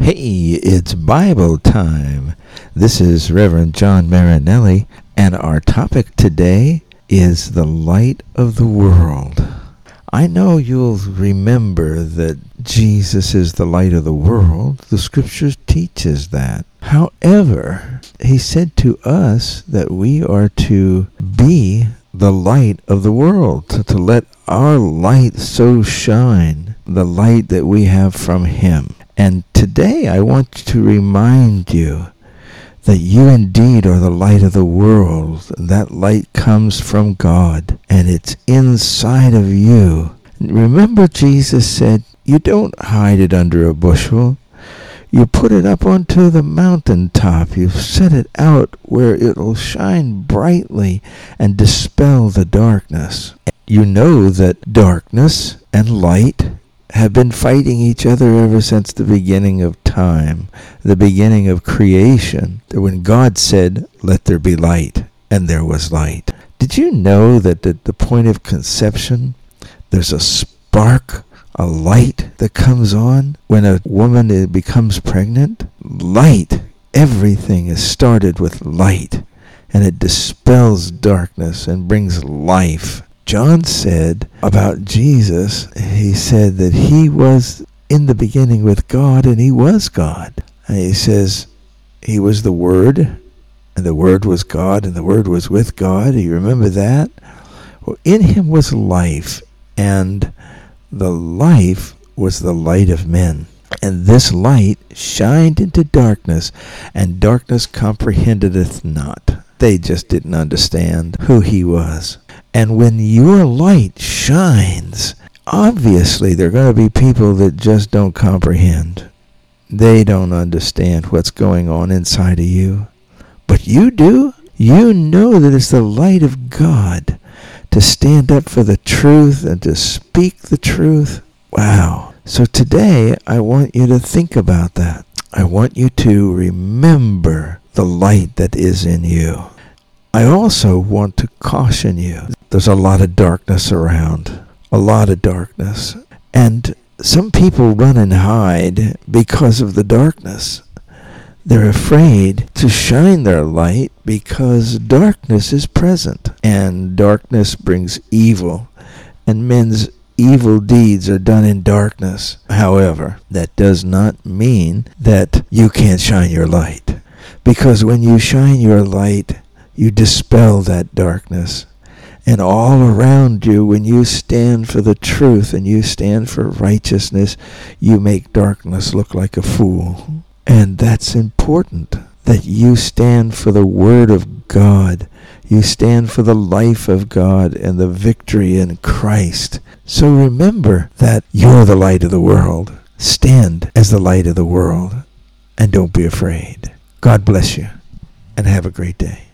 Hey, it's Bible time. This is Reverend John Marinelli, and our topic today is the light of the world. I know you'll remember that Jesus is the light of the world. The scriptures teaches that. However, he said to us that we are to be the light of the world, to let our light so shine, the light that we have from him. And today I want to remind you that you indeed are the light of the world. That light comes from God, and it's inside of you. Remember, Jesus said, you don't hide it under a bushel. You put it up onto the mountaintop. You set it out where it'll shine brightly and dispel the darkness. You know that darkness and light have been fighting each other ever since the beginning of time, the beginning of creation, when God said, let there be light, and there was light. Did you know that at the point of conception, there's a spark, a light that comes on when a woman becomes pregnant? Light. Everything is started with light, and it dispels darkness and brings life. John said about Jesus, he said that he was in the beginning with God, and he was God. And he says he was the Word, and the Word was God, and the Word was with God. Do you remember that? Well, in him was life, and the life was the light of men. And this light shined into darkness, and darkness comprehended it not. They just didn't understand who he was. And when your light shines, obviously there are going to be people that just don't comprehend. They don't understand what's going on inside of you. But you do. You know that it's the light of God to stand up for the truth and to speak the truth. Wow. So today I want you to think about that. I want you to remember the light that is in you. I also want to caution you. There's a lot of darkness around. A lot of darkness. And some people run and hide because of the darkness. They're afraid to shine their light because darkness is present. And darkness brings evil. And men's evil deeds are done in darkness. However, that does not mean that you can't shine your light. Because when you shine your light, you dispel that darkness. And all around you, when you stand for the truth and you stand for righteousness, you make darkness look like a fool. And that's important, that you stand for the Word of God. You stand for the life of God and the victory in Christ. So remember that you're the light of the world. Stand as the light of the world, and don't be afraid. God bless you, and have a great day.